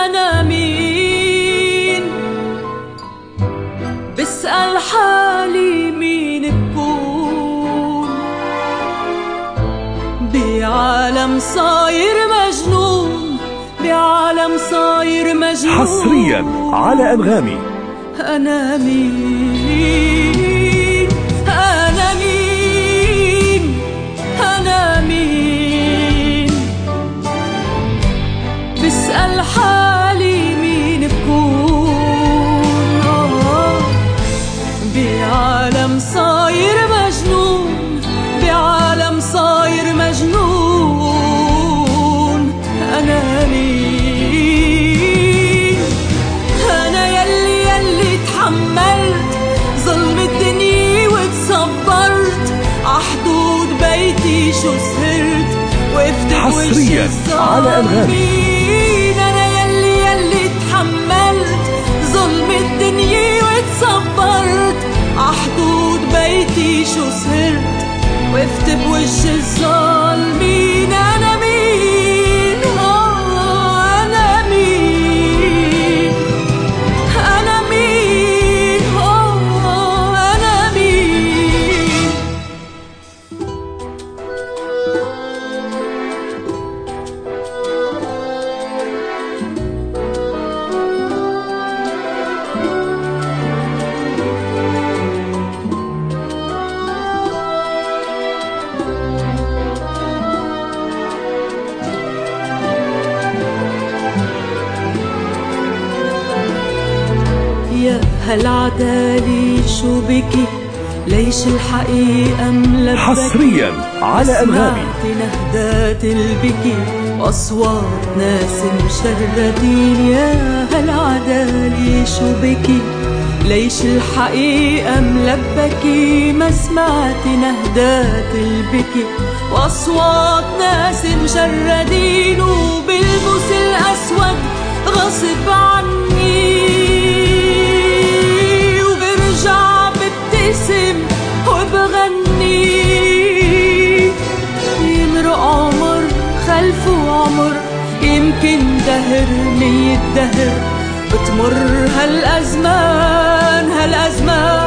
أنا مين؟ بسأل حالي مين بكون بعالم صاير مجنون، بعالم صاير مجنون. حصريا على أنغامي. أنا مين؟ أنا مين؟ أنا مين؟ بسأل حالي مين بكون بعالم صاير مجنون، بعالم صاير مجنون. أنا مين؟ أنا يلي تحملت ظلم الدنيا وتصبرت عحدود بيتي شو سهرت وقفت حصريا على أنغامي. أنا يلي تحملت ظلم الدنيا وتصبرت عحدود بيتي شو سهرت وقفت بوش الظالمين. أنا مين؟ أنا مين؟ أنا مين؟ أنا مين؟ يا هالعدالي شو بكي ليش الحقيقة ملبكي. حصريا على أنغامي. سمعت نهدات البكي وأصوات ناس مشردين. يا هالعدالي شو بكي ليش الحقيقة ملبكي. ما سمعت نهدات البكي وأصوات ناس مشردين وبلبس الأسود غصب عني وبرجع ببتسم وبغني. يمرق عمر خلفه عمر يمكن دهر 100 دهر بتمر هالأزمان هالأزمان.